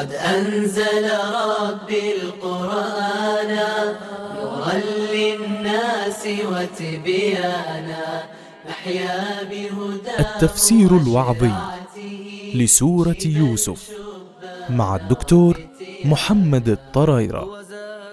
قد أنزل ربي القرآن نورا للناس وتبيانا نحيا بهداه. التفسير الوعظي لسورة يوسف مع الدكتور محمد الطرايرة.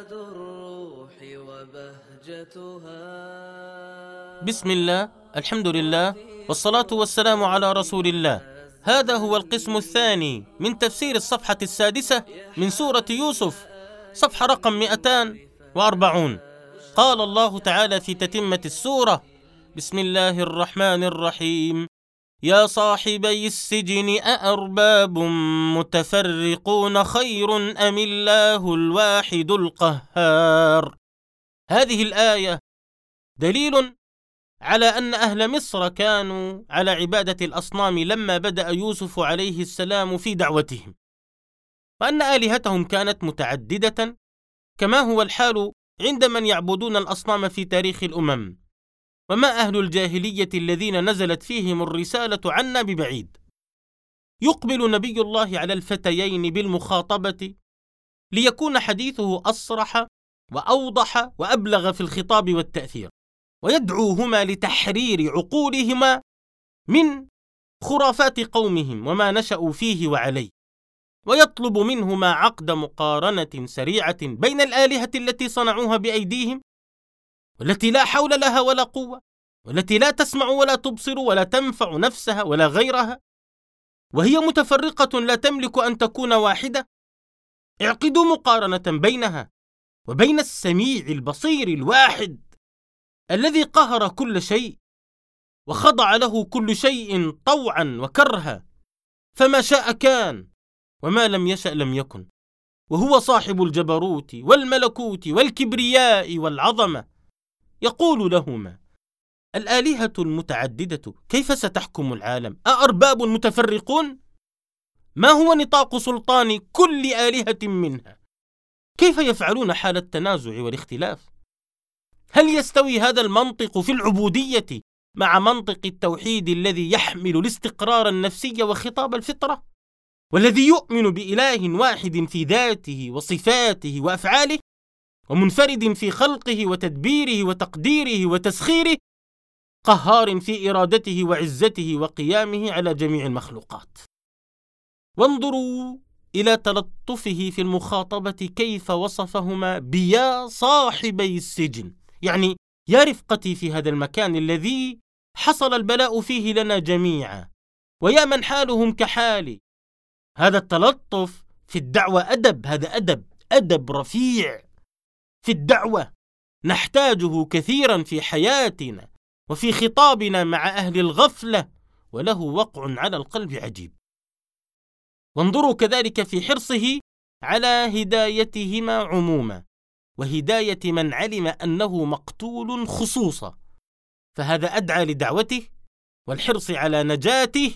بسم الله، الحمد لله، والصلاة والسلام على رسول الله. هذا هو القسم الثاني من تفسير الصفحة السادسة من سورة يوسف، صفحة رقم 240. قال الله تعالى في تتمة السورة: بسم الله الرحمن الرحيم: يا صاحبي السجن أأرباب متفرقون خير أم الله الواحد القهار. هذه الآية دليل على أن أهل مصر كانوا على عبادة الأصنام لما بدأ يوسف عليه السلام في دعوتهم، وأن آلهتهم كانت متعددة كما هو الحال عند من يعبدون الأصنام في تاريخ الأمم. وما أهل الجاهلية الذين نزلت فيهم الرسالة عنا ببعيد. يقبل نبي الله على الفتيين بالمخاطبة ليكون حديثه أصرح وأوضح وأبلغ في الخطاب والتأثير، ويدعوهما لتحرير عقولهما من خرافات قومهم وما نشأوا فيه وعليه، ويطلب منهما عقد مقارنة سريعة بين الآلهة التي صنعوها بأيديهم، والتي لا حول لها ولا قوة، والتي لا تسمع ولا تبصر ولا تنفع نفسها ولا غيرها، وهي متفرقة لا تملك أن تكون واحدة. اعقدوا مقارنة بينها وبين السميع البصير الواحد الذي قهر كل شيء وخضع له كل شيء طوعا وكرها، فما شاء كان وما لم يشأ لم يكن، وهو صاحب الجبروت والملكوت والكبرياء والعظمة. يقول لهما: الآلهة المتعددة كيف ستحكم العالم؟ أأرباب متفرقون؟ ما هو نطاق سلطان كل آلهة منها؟ كيف يفعلون حال التنازع والاختلاف؟ هل يستوي هذا المنطق في العبودية مع منطق التوحيد الذي يحمل الاستقرار النفسي وخطاب الفطرة، والذي يؤمن بإله واحد في ذاته وصفاته وأفعاله، ومنفرد في خلقه وتدبيره وتقديره وتسخيره، قهار في إرادته وعزته وقيامه على جميع المخلوقات؟ وانظروا إلى تلطفه في المخاطبة كيف وصفهما بيا صاحبي السجن، يعني يا رفقتي في هذا المكان الذي حصل البلاء فيه لنا جميعا، ويا من حالهم كحالي. هذا التلطف في الدعوة أدب، هذا أدب رفيع في الدعوة نحتاجه كثيرا في حياتنا وفي خطابنا مع أهل الغفلة، وله وقع على القلب عجيب. وانظروا كذلك في حرصه على هدايتهما عموما وهداية من علم أنه مقتول خصوصا، فهذا أدعى لدعوته والحرص على نجاته.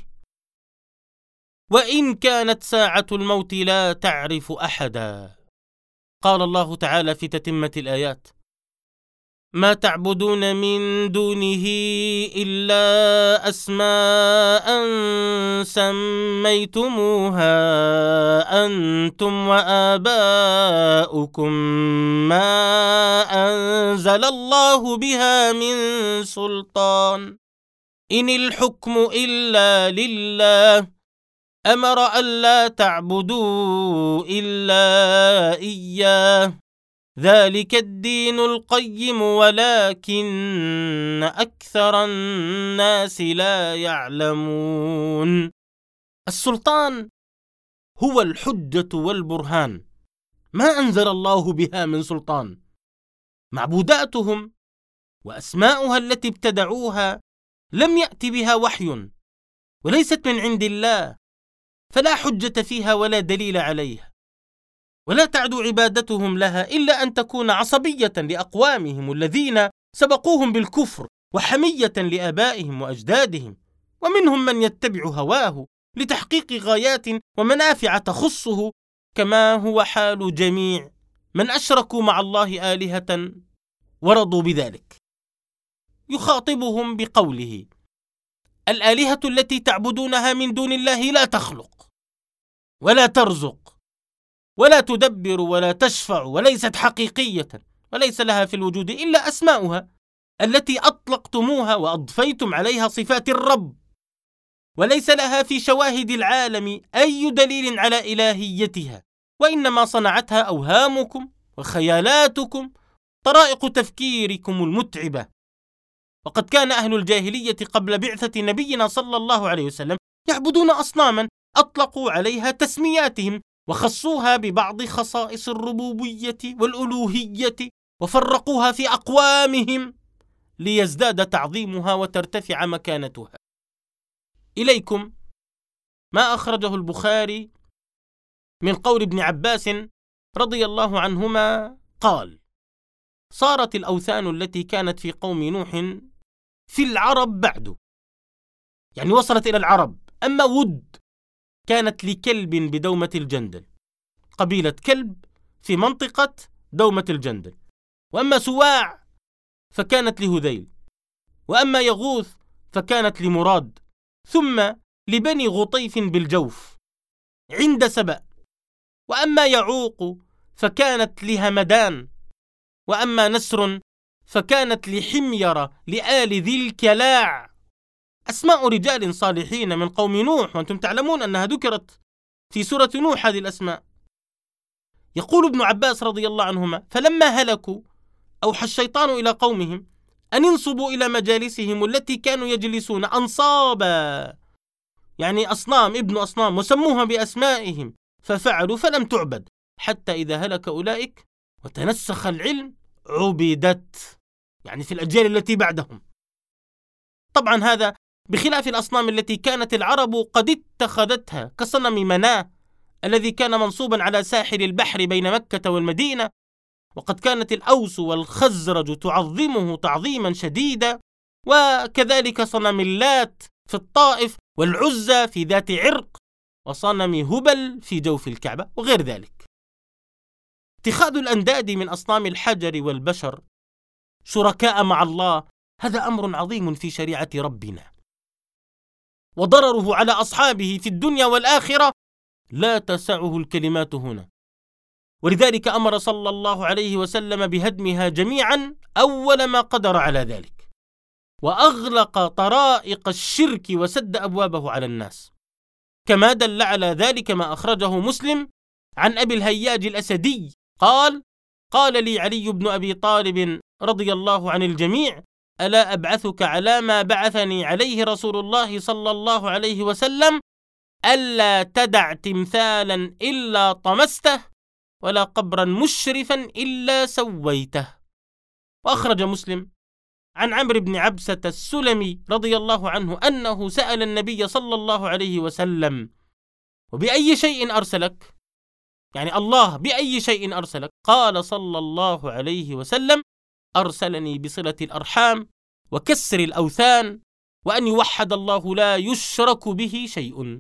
وإن كانت ساعة الموت لا تعرف أحدا. قال الله تعالى في تتمة الآيات: ما تعبدون من دونه إلا أسماء سميتموها أنتم وآباؤكم ما أنزل الله بها من سلطان إن الحكم إلا لله أمر ألا تعبدوا إلا إياه ذلك الدين القيم ولكن أكثر الناس لا يعلمون. السلطان هو الحجة والبرهان، ما أنزل الله بها من سلطان. معبوداتهم وأسماؤها التي ابتدعوها لم يأت بها وحي، وليست من عند الله، فلا حجة فيها ولا دليل عليها، ولا تعد عبادتهم لها إلا أن تكون عصبية لأقوامهم الذين سبقوهم بالكفر، وحمية لآبائهم وأجدادهم. ومنهم من يتبع هواه لتحقيق غايات ومنافع تخصه، كما هو حال جميع من أشركوا مع الله آلهة ورضوا بذلك. يخاطبهم بقوله: الآلهة التي تعبدونها من دون الله لا تخلق ولا ترزق ولا تدبر ولا تشفع وليست حقيقية، وليس لها في الوجود إلا أسماؤها التي أطلقتموها وأضفيتم عليها صفات الرب، وليس لها في شواهد العالم أي دليل على إلهيتها، وإنما صنعتها أوهامكم وخيالاتكم، طرائق تفكيركم المتعبة. وقد كان أهل الجاهلية قبل بعثة نبينا صلى الله عليه وسلم يعبدون أصناما أطلقوا عليها تسمياتهم وخصوها ببعض خصائص الربوبية والألوهية، وفرقوها في أقوامهم ليزداد تعظيمها وترتفع مكانتها. إليكم ما أخرجه البخاري من قول ابن عباس رضي الله عنهما قال: صارت الأوثان التي كانت في قوم نوح في العرب بعد، يعني وصلت إلى العرب. أما ود كانت لكلب بدومة الجندل، قبيلة كلب في منطقة دومة الجندل. وأما سواع فكانت لهذيل، وأما يغوث فكانت لمراد، ثم لبني غطيف بالجوف عند سبأ. وأما يعوق فكانت لهمدان، وأما نسر فكانت لحمير لآل ذي الكلاع. أسماء رجال صالحين من قوم نوح، وأنتم تعلمون أنها ذكرت في سورة نوح هذه الأسماء. يقول ابن عباس رضي الله عنهما: فلما هلكوا أوحى الشيطان إلى قومهم أن ينصبوا إلى مجالسهم التي كانوا يجلسون أنصابا، يعني أصنام ابن أصنام، وسموها بأسمائهم، ففعلوا فلم تعبد، حتى إذا هلك أولئك وتنسخ العلم عبدت، يعني في الأجيال التي بعدهم. طبعا هذا بخلاف الأصنام التي كانت العرب قد اتخذتها، كصنم مناه الذي كان منصوبا على ساحل البحر بين مكة والمدينة، وقد كانت الأوس والخزرج تعظمه تعظيما شديدا، وكذلك صنم اللات في الطائف، والعزى في ذات عرق، وصنم هبل في جوف الكعبة، وغير ذلك. اتخاذ الأنداد من أصنام الحجر والبشر شركاء مع الله هذا أمر عظيم في شريعة ربنا، وضرره على أصحابه في الدنيا والآخرة لا تسعه الكلمات هنا. ولذلك أمر صلى الله عليه وسلم بهدمها جميعا أول ما قدر على ذلك، وأغلق طرائق الشرك وسد أبوابه على الناس، كما دل على ذلك ما أخرجه مسلم عن أبي الهياج الأسدي قال: قال لي علي بن أبي طالب رضي الله عن الجميع: ألا أبعثك على ما بعثني عليه رسول الله صلى الله عليه وسلم، ألا تدع تمثالا إلا طمسته، ولا قبرا مشرفا إلا سويته. وأخرج مسلم عن عمرو بن عبسة السلمي رضي الله عنه أنه سأل النبي صلى الله عليه وسلم: وبأي شيء أرسلك؟ يعني الله بأي شيء أرسلك؟ قال صلى الله عليه وسلم: أرسلني بصلة الأرحام وكسر الأوثان وأن يوحد الله لا يشرك به شيء.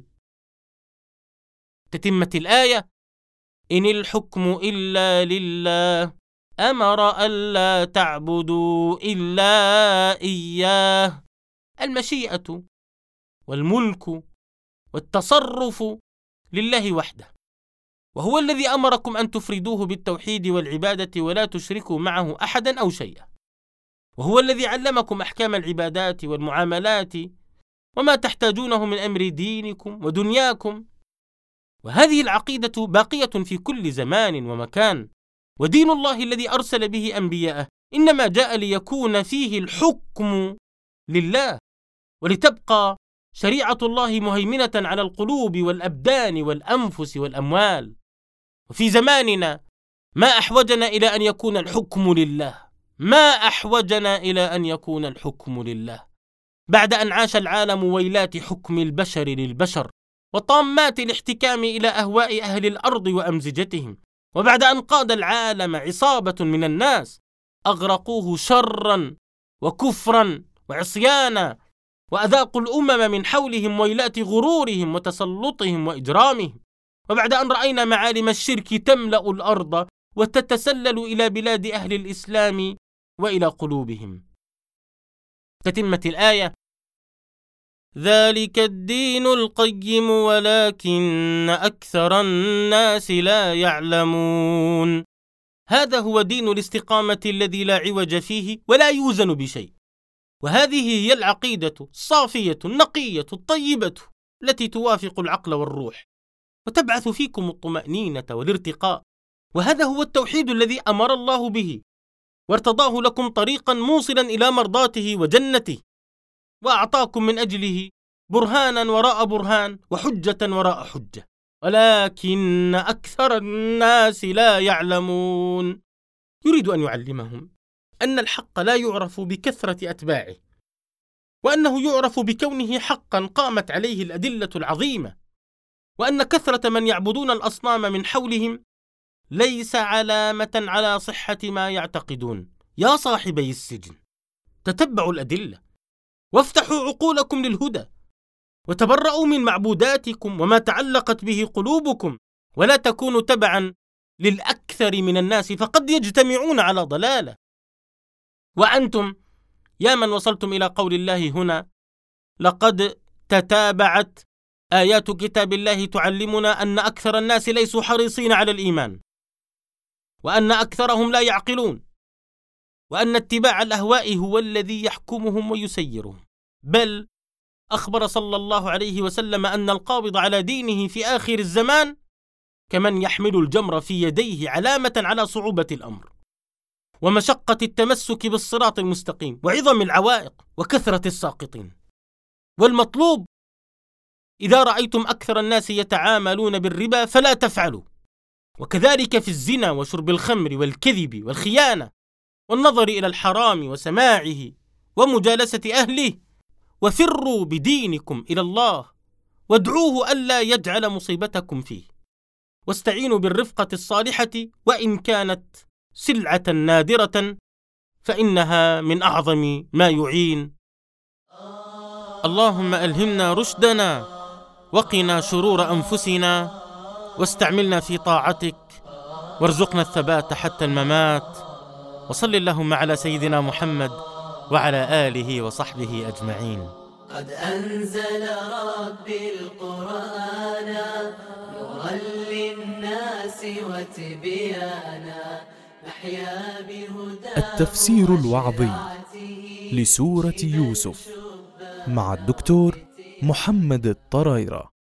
تتمة الآية: إن الحكم إلا لله أمر ألا تعبدوا إلا إياه. المشيئة والملك والتصرف لله وحده، وهو الذي أمركم أن تفردوه بالتوحيد والعبادة ولا تشركوا معه أحدا أو شيئا، وهو الذي علمكم أحكام العبادات والمعاملات وما تحتاجونه من أمر دينكم ودنياكم. وهذه العقيدة باقية في كل زمان ومكان، ودين الله الذي أرسل به أنبياءه إنما جاء ليكون فيه الحكم لله، ولتبقى شريعة الله مهيمنة على القلوب والأبدان والأنفس والأموال. وفي زماننا ما أحوجنا إلى أن يكون الحكم لله، ما أحوجنا إلى أن يكون الحكم لله، بعد أن عاش العالم ويلات حكم البشر للبشر وطامات الاحتكام إلى أهواء أهل الأرض وأمزجتهم، وبعد أن قاد العالم عصابة من الناس أغرقوه شرا وكفرا وعصيانا، وأذاقوا الأمم من حولهم ويلات غرورهم وتسلطهم وإجرامهم، وبعد أن رأينا معالم الشرك تملأ الأرض وتتسلل إلى بلاد أهل الإسلام وإلى قلوبهم. تتمة الآية: ذلك الدين القيم ولكن أكثر الناس لا يعلمون. هذا هو دين الاستقامة الذي لا عوج فيه ولا يوزن بشيء، وهذه هي العقيدة الصافية النقية الطيبة التي توافق العقل والروح وتبعث فيكم الطمأنينة والارتقاء. وهذا هو التوحيد الذي أمر الله به وارتضاه لكم طريقا موصلا إلى مرضاته وجنته، وأعطاكم من أجله برهانا وراء برهان وحجة وراء حجة، ولكن أكثر الناس لا يعلمون. يريد أن يعلمهم أن الحق لا يعرف بكثرة أتباعه، وأنه يعرف بكونه حقا قامت عليه الأدلة العظيمة، وأن كثرة من يعبدون الأصنام من حولهم ليس علامة على صحة ما يعتقدون. يا صاحبي السجن، تتبعوا الأدلة وافتحوا عقولكم للهدى، وتبرؤوا من معبوداتكم وما تعلقت به قلوبكم، ولا تكونوا تبعا للأكثر من الناس فقد يجتمعون على ضلالة. وأنتم يا من وصلتم إلى قول الله هنا: لقد تتابعت آيات كتاب الله تعلمنا أن أكثر الناس ليسوا حريصين على الإيمان، وأن أكثرهم لا يعقلون، وأن اتباع الأهواء هو الذي يحكمهم ويسيرهم. بل أخبر صلى الله عليه وسلم أن القابض على دينه في آخر الزمان كمن يحمل الجمر في يديه، علامة على صعوبة الأمر ومشقة التمسك بالصراط المستقيم وعظم العوائق وكثرة الساقطين. والمطلوب: إذا رأيتم أكثر الناس يتعاملون بالربا فلا تفعلوا، وكذلك في الزنا وشرب الخمر والكذب والخيانة والنظر إلى الحرام وسماعه ومجالسة أهله. وفروا بدينكم إلى الله وادعوه ألا يجعل مصيبتكم فيه، واستعينوا بالرفقة الصالحة وإن كانت سلعة نادرة فإنها من أعظم ما يعين. اللهم ألهمنا رشدنا وقنا شرور أنفسنا، واستعملنا في طاعتك، وارزقنا الثبات حتى الممات. وصل اللهم على سيدنا محمد وعلى آله وصحبه أجمعين. قد أنزل ربي القرآن نورا للناس وتبيانا، نحيا بهداه. التفسير الوعظي لسورة يوسف مع الدكتور محمد الطرايرة.